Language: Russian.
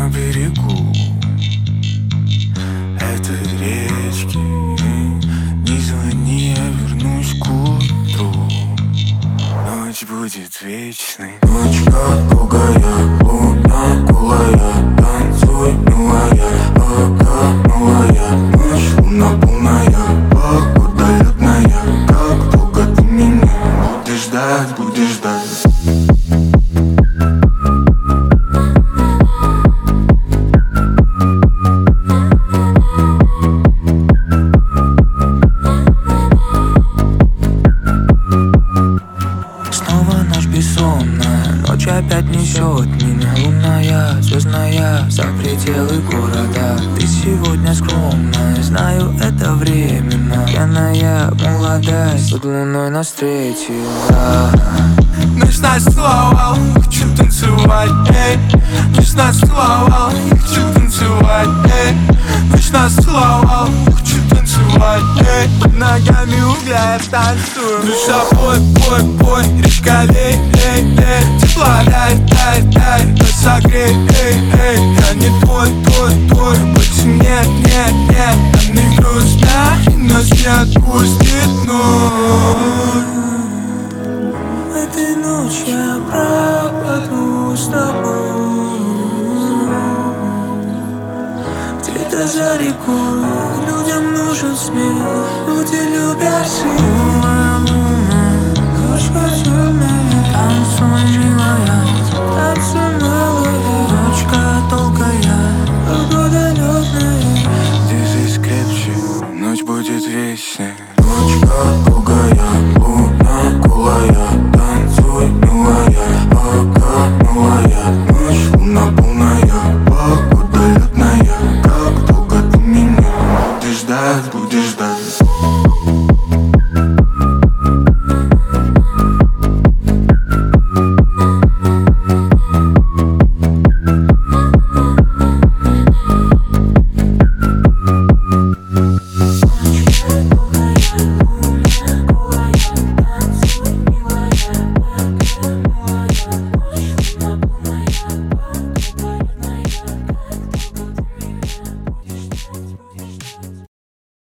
берегу этой речки. Не звони, я вернусь к утру. Ночь будет вечной. Ночь как другая, луна голая. Танцуй, милая, пока малая. Ночь луна полная, погода летная. Как долго ты меня будешь ждать, будешь ждать? Бессонная ночь опять несет меня. Лунная, звездная, за пределы города. Ты сегодня скромная, знаю, это временно. Пьяная молодость под луной нас встретила. Ночь нас целовал, хочу танцевать, эй. Ночь нас целовал, хочу танцевать, эй. Ночь нас целовал, хочу танцевать, эй. Под ногами угля я танцую. Душа пой, пой, пой, речка лей, эй, эй. Тепла дай, дай, дай, да согрей, эй, эй. Я не твой, твой, твой, больше нет, нет, нет. Нам не грустно, и нас не отпустит ночь. Этой ночью я пропаду с тобой. Где-то за рекой людям нужен смех. Люди любят свет. Ночка темная, танцуй, милая, танцуй, малая. Ночка долгая, погода летная. Держись крепче, ночь будет вечной. Ночка долгая, луна голая. Танцуй, милая, пока малая. Ночь луна полная, погода летная. Как долго ты меня будешь ждать, будешь ждать?